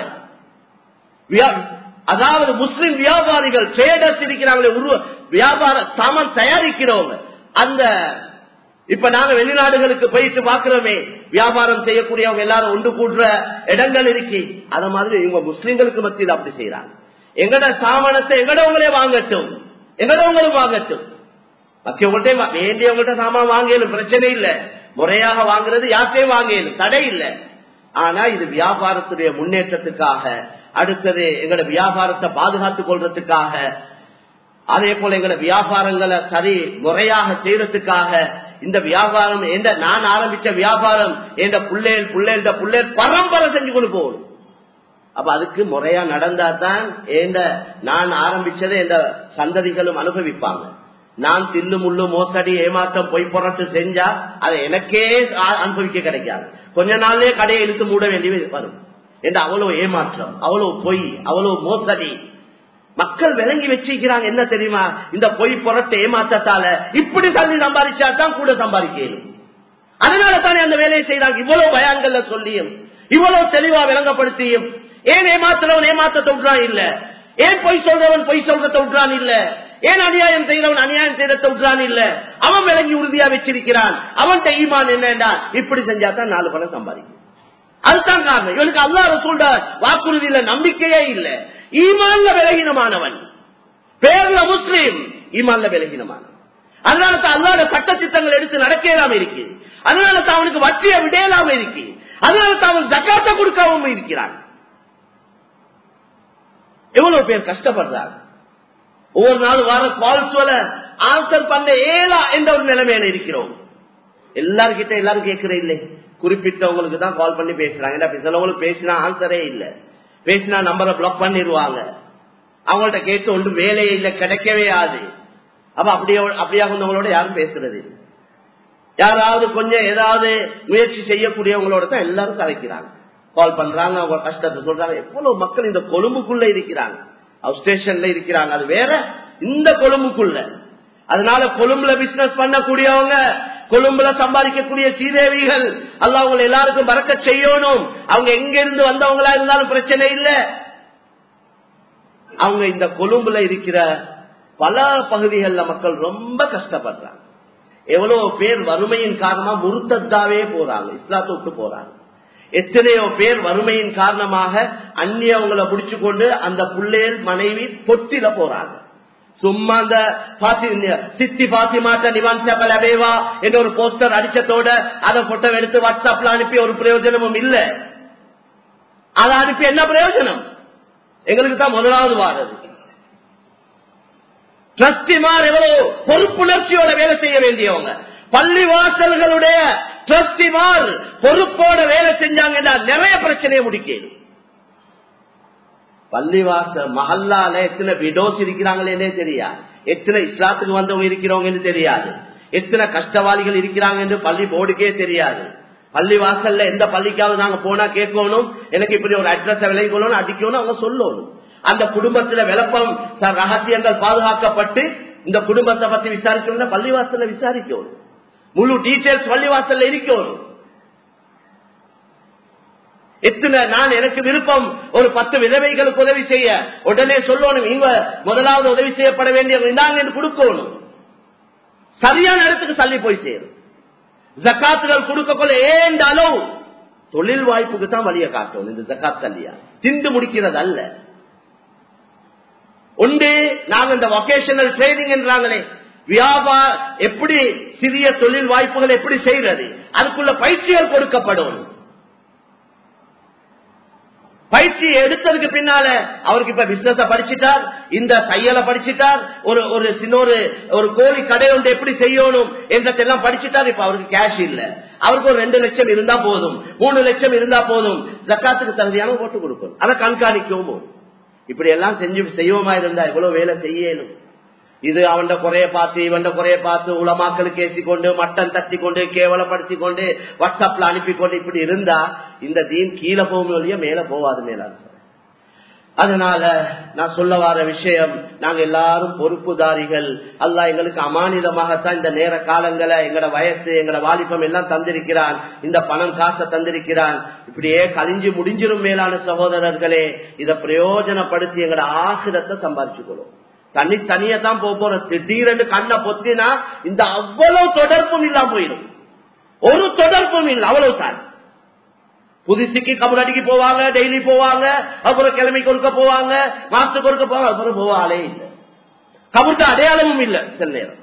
அதாவது முஸ்லிம் வியாபாரிகள் ட்ரேடர்ஸ் இருக்கிறாங்களே, வியாபார சாமான் தயாரிக்கிறவங்க. அந்த இப்ப நாங்க வெளிநாடுகளுக்கு போயிட்டு பாக்குறோமே, வியாபாரம் செய்யக்கூடியவங்க எல்லாரும் ஒன்று கூடுற இடங்கள் இருக்கு. அத மாதிரி இவங்க முஸ்லிம்களுக்கு மத்தியில் அப்படி செய்யறாங்க. எங்கட சாமானத்தை எங்கடவங்களே வாங்கட்டும், எங்கடவங்களும் வாங்கட்டும், மற்றவங்கள்ட்ட வேண்டியவங்கள்ட்ட சாமான் வாங்கலும் பிரச்சனை இல்லை, முறையாக வாங்குறது யார்ட்டையும் வாங்கலும் தடை இல்லை. ஆனா இது வியாபாரத்துடைய முன்னேற்றத்துக்காக, அடுத்தது எங்களோட வியாபாரத்தை பாதுகாத்துக் கொள்றதுக்காக, அதே போல எங்களோட வியாபாரங்களை சரி முறையாக செய்யறதுக்காக, இந்த வியாபாரம் நான் ஆரம்பிச்ச வியாபாரம் என்ற புள்ளேல் பரம்பரை செஞ்சு கொண்டு போகணும். அப்ப அதுக்கு முறையா நடந்தா தான் நான் ஆரம்பிச்சதை எந்த சந்ததிகளும் அனுபவிப்பாங்க. நான் தில்லு முள்ளு மோசடி ஏமாற்றம் பொய் புரட்டு செஞ்சா அதை எனக்கே அனுபவிக்க கிடைக்காது. கொஞ்ச நாள்லயே கடையை இழுத்து மூட வேண்டியது வரும். என்ற அவ்வளவு ஏமாற்றம், அவ்வளவு பொய், அவ்வளவு மோசடி மக்கள் விளங்கி வச்சிருக்கிறாங்க. என்ன தெரியுமா? இந்த பொய் புரட்டு ஏமாற்றத்தால இப்படி தள்ளி சம்பாதிச்சா தான் கூட சம்பாதிக்கணும். அதனால தானே அந்த வேலையை செய்யறாங்க. இவ்வளவு பயான்கள்ல சொல்லியும் இவ்வளவு தெளிவா விளங்கப்படுத்தியும் ஏன் ஏமாத்துறவன் ஏமாற்றத்தை விட்டுறான் இல்ல, ஏன் பொய் சொல்றவன் பொய் சொல்றதை விட்டுறான் இல்ல, ஏன் அநியாயம் செய்யறவன் அநியாயம் செய்யறதை விட்டுறான் இல்ல, அவன் விளங்கி உறுதியா வச்சிருக்கிறான். அவன் ஈமான் என்னடா இப்படி செஞ்சா தான் 4 பணம் சம்பாதிக்கும். அதுதான் காரணம். இவனுக்கு அல்லாஹ் ரசூல் வாக்குறுதியில நம்பிக்கையே இல்ல. ஈமான்ல விலகினமானவன், பேர்ல முஸ்லீம், ஈமான்ல விலகினமானவன். அதனால தான் அல்லாஹ்வுடைய சட்ட திட்டங்கள் எடுத்து நடக்கலாம இருக்கு. அதனால தான் அவனுக்கு வட்டியை விடையலாம இருக்கு. அதனால தான் அவன் ஜக்காத்தை கொடுக்காம இருக்கிறான். எவ்வளவு பேர் கஷ்டப்படுறாங்க. ஒவ்வொரு நாள் வர கால்ஸ்ல ஆன்சர் பண்ண ஏலா என்ற ஒரு நிலைமையில இருக்கிறோம். எல்லாருக்கிட்ட எல்லாரும் கேட்கிற இல்லை, குறிப்பிட்டவங்களுக்கு தான் கால் பண்ணி பேசுறாங்க. சிலவங்களுக்கு பேசினா ஆன்சரே இல்ல, பேசினா நம்பரை பிளாக் பண்ணிடுவாங்க. அவங்கள்ட்ட கேட்டு ஒன்று வேலையே இல்லை, கிடைக்கவே ஆகுது. அப்ப அப்படியா வந்தவங்களோட யாரும் பேசுறது, யாராவது கொஞ்சம் ஏதாவது முயற்சி செய்யக்கூடியவங்களோட தான் எல்லாரும் கலைக்கிறாங்க, கால் பண்றாங்க, அவங்க கஷ்டத்தை சொல்றாங்க. எவ்வளவு மக்கள் இந்த கொழும்புக்குள்ள இருக்கிறாங்க, அவுட் ஸ்டேஷன்ல இருக்கிறாங்க, அது வேற இந்த கொழும்புக்குள்ள. அதனால கொழும்புல பிசினஸ் பண்ணக்கூடியவங்க, கொழும்புல சம்பாதிக்கக்கூடிய சீதேவிகள், அல்லாஹ் அவங்க எல்லாருக்கும் பரக்கத் செய்யணும். அவங்க எங்க இருந்து வந்தவங்களா இருந்தாலும் பிரச்சனை இல்ல. அவங்க இந்த கொழும்புல இருக்கிற பல பகுதிகளில் மக்கள் ரொம்ப கஷ்டப்படுறாங்க. எவ்வளவு பேர் வறுமையின் காரணமா முருத்தத்தாவே போறாங்க, இஸ்லாத்தை விட்டு போறாங்க. எத்தனையோ பேர் வறுமையின் காரணமாக அந்நியவங்களை முடிச்சு கொண்டு அந்த புள்ளையல் மனைவி பொட்டில போறாங்க. சும்மா அந்த சித்தி பாத்திமாட்ட நிவான்சபலவேவா என்ற ஒரு போஸ்டர் அடிச்சதோட அதை போட்டோ எடுத்து வாட்ஸ்அப்ல அனுப்பி ஒரு பிரயோஜனமும் இல்ல. அதை அனுப்பி என்ன பிரயோஜனம்? எங்களுக்கு தான் முதலாவது வாரது. டிரஸ்டிமார் எவ்வளவு பொறுப்புணர்ச்சியோட வேலை செய்ய வேண்டியவங்க, பள்ளி வாசல்களுடைய டிரஸ்டிமார் பொறுப்போட வேலை செஞ்சாங்கன்னா நிறைய பிரச்சனையை முடிக்கணும். பள்ளிவாசல் மஹல்லால எத்தனை விடோஸ் இருக்கிறாங்களே தெரியா, எத்தனை இஸ்லாத்துக்கு வந்தவங்க இருக்கிறவங்க தெரியாது, எத்தனை கஷ்டவாளிகள் இருக்கிறாங்க என்று பள்ளி போர்டுக்கே தெரியாது. பள்ளிவாசல்ல எந்த பள்ளிக்காவது நாங்க போனா கேட்கணும், எனக்கு இப்படி ஒரு அட்ரஸ் விளைக்கணும் அடிக்கணும், அவங்க சொல்லணும். அந்த குடும்பத்துல விளப்பம் ரகசியங்கள் பாதுகாக்கப்பட்டு இந்த குடும்பத்தை பத்தி விசாரிக்கணும்னா பள்ளிவாசல்ல விசாரிக்கணும். முழு டீடைல்ஸ் பள்ளிவாசல்ல இருக்கணும். எத்தனை நான் எனக்கு விருப்பம் ஒரு 10 விதவைகளுக்கு உதவி செய்ய உடனே சொல்லணும், இவங்க முதலாவது உதவி செய்யப்பட வேண்டிய இந்தாங்க என்று கொடுக்கணும். சரியான இடத்துக்கு தள்ளி போய் சேரும். ஜக்காத்துகள் கொடுக்கக்குள்ள ஏண்ட அளவு தொழில் வாய்ப்புக்கு தான் வழியை காட்டணும். இந்த ஜக்காத் தள்ளியா திண்டு முடிக்கிறது அல்ல. உண்டு நாங்க இந்த வொகேஷனல் ட்ரைனிங் என்றாங்களே, வியாபார எப்படி சிறிய தொழில் வாய்ப்புகள் எப்படி செய்யறது, அதுக்குள்ள பயிற்சிகள் கொடுக்கப்படும். பயிற்சி எடுத்ததுக்கு பின்னால அவருக்கு இப்ப பிசினஸ் படிச்சுட்டார், இந்த தையலை படிச்சுட்டார், ஒரு சின்ன ஒரு கோழி கடை ஒன்று எப்படி செய்யணும் என்றதெல்லாம் படிச்சுட்டார். இப்ப அவருக்கு கேஷ் இல்ல, அவருக்கு ஒரு 2 லட்சம் இருந்தா போதும், 3 லட்சம் இருந்தா போதும், ஜக்காத்துக்கு தகுதியான போட்டு கொடுக்கணும். அதை கண்காணிக்கவும் இப்படி எல்லாம் செய்வோமா இருந்தா எவ்வளவு வேலை செய்யணும். இது அவன் குறைய பார்த்து இவன் குறைய பார்த்து உலமாக்களுக்கு ஏற்றிக்கொண்டு மட்டன் தட்டி கொண்டு கேவலப்படுத்தி கொண்டு வாட்ஸ்அப்ல அனுப்பிக்கொண்டு இப்படி இருந்தா இந்த தீன் கீழே போகும் வழியா மேல போவாது. மேல அதனால நான் சொல்ல வர விஷயம், நாங்க எல்லாரும் பொறுப்புதாரிகள். அல்லாஹ் எங்களுக்கு அமானிதமாகத்தான் இந்த நேர காலங்களை, எங்கட வயசு எங்கட வாலிபம் எல்லாம் தந்திருக்கிறான், இந்த பணம் காசை தந்திருக்கிறான். இப்படியே கழிஞ்சு முடிஞ்சிரும். மேலான சகோதரர்களே, இதை பிரயோஜனப்படுத்தி எங்கட ஆகிரத்தை சம்பாதிச்சுக்கணும். தனியா தான் போற திடீரென்று கண்ணை பொத்தினா இந்த அவ்வளவு தொடர்பும் இல்லாம போயிடும். ஒரு தொடர்பும் இல்லை, அவ்வளவு தான். புதுசுக்கு கபர் அடிக்க போவாங்க, டெய்லி போவாங்க, அப்புறம் கிழமை கொடுக்க போவாங்க, மாசத்துக்கு கொடுக்க போவாங்க, அப்புறம் போவாலே இல்லை. கபருக்கு அடையாளமும் இல்லை சில நேரம்.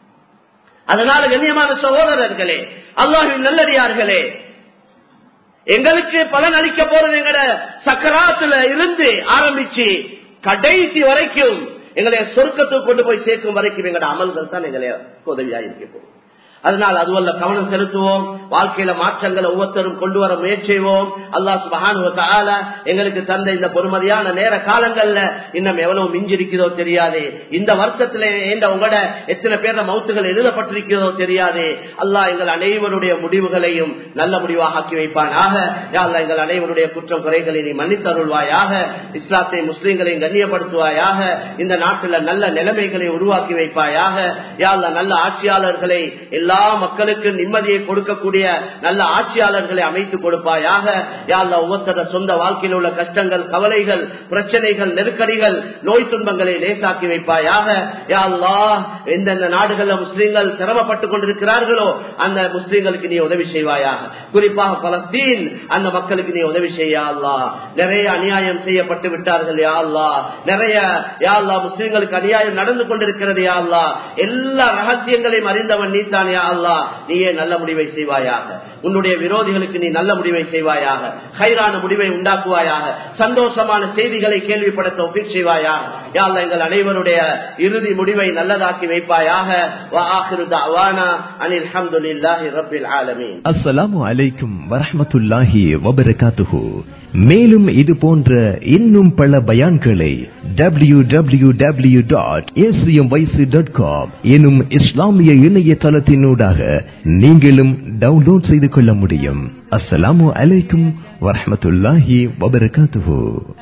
அதனால கண்ணியமான சகோதரர்களே, அல்லாஹ்வின் நல்லடியார்களே, எங்களுக்கு பலன் அளிக்க போறது எங்கட சக்கராத்துல இருந்து ஆரம்பிச்சு கடைசி வரைக்கும் எங்களை சொர்க்கத்துக்கு கொண்டு போய் சேர்க்கும் வரைக்கும் எங்களோட அமல்கள் தான் எங்களை உதவியாக இருக்க. அதனால் அதுவல்ல கவனம் செலுத்துவோம். வாழ்க்கையில மாற்றங்களை ஒவ்வொருத்தரும் கொண்டு வர முயற்சிவோம். அல்லாஹ் சுப்ஹானஹு வ தஆலா எங்களுக்கு தந்த இந்த பொறுமதியான நேர காலங்கள்ல இன்னும் எவ்வளவு மிஞ்சிருக்கிறதோ தெரியாது. இந்த வருஷத்துல உங்களோட எத்தனை பேர மௌத்துகள் எழுதப்பட்டிருக்கிறதோ தெரியாது. அல்லாஹ் எங்கள் அனைவருடைய முடிவுகளையும் நல்ல முடிவாக ஆக்கி வைப்பானாக. யா அல்லாஹ் எங்கள் அனைவருடைய குற்றம் குறைகளை நீ மன்னித்தருள்வாயாக. இஸ்லாத்தை முஸ்லிம்களையும் கண்ணியப்படுத்துவாயாக. இந்த நாட்டில் நல்ல நிலைமைகளை உருவாக்கி வைப்பாயாக. யா அல்லாஹ் நல்ல ஆட்சியாளர்களை, எல்லா மக்களுக்கு நிம்மதியை கொடுக்கக்கூடிய நல்ல ஆட்சியாளர்களை அமைத்து கொடுப்பாயாக. யா அல்லாஹ் ஒவ்வொருத்தர சொந்த வாழ்க்கையில் உள்ள கஷ்டங்கள், கவலைகள், பிரச்சனைகள், நெருக்கடிகள், நோய் துன்பங்களை லேசாக்கி வைப்பாயாக. யா அல்லாஹ் எந்தெந்த நாடுகள்ல முஸ்லிம்கள் சிரமப்பட்டுக் கொண்டிருக்கிறார்களோ அந்த முஸ்லிம்களுக்கு நீ உதவி செய்வாயாக. குறிப்பாக பலஸ்தீன் அந்த மக்களுக்கு நீ உதவி செய்யா அல்லாஹ். நிறைய அநியாயம் செய்யப்பட்டு விட்டார்கள் யா அல்லாஹ். நிறைய யா அல்லாஹ் முஸ்லிம்களுக்கு அநியாயம் நடந்து கொண்டிருக்கிறது யா அல்லாஹ். எல்லா ரகசியங்களையும் அறிந்தவன் நீ தான் யா அல்லாஹ். நீயே நல்ல முடிவை செய்வாயாக. உன்னுடைய விரோதிகளுக்கு நீ நல்ல முடிவை செய்வாயாக. கைரான முடிவை உண்டாக்குவாயாக. சந்தோஷமான செய்திகளை கேள்விப்பட தௌஃபீக் செய்வாயாக. யா அல்லாஹ் எங்கள் அனைவருடைய இறுதி முடிவை நல்லதாக்கி வைப்பாயாக. வ ஆகிரு தஅவானா அனில் ஹம்துலில்லாஹி ரப்பில் ஆலமீன். அஸ்ஸலாமு அலைக்கும் வரஹ்மத்துல்லாஹி வ பரகாத்துஹு. மேலும் இது போன்ற இன்னும் பல பயான்களை www.acmyc.com எனும் இஸ்லாமிய இணையதளத்தினூடாக நீங்களும் டவுன்லோட் செய்து கொள்ள முடியும். அஸ்ஸலாமு அலைக்கும் வரஹ்மத்துல்லாஹி வ பரகாத்துஹு.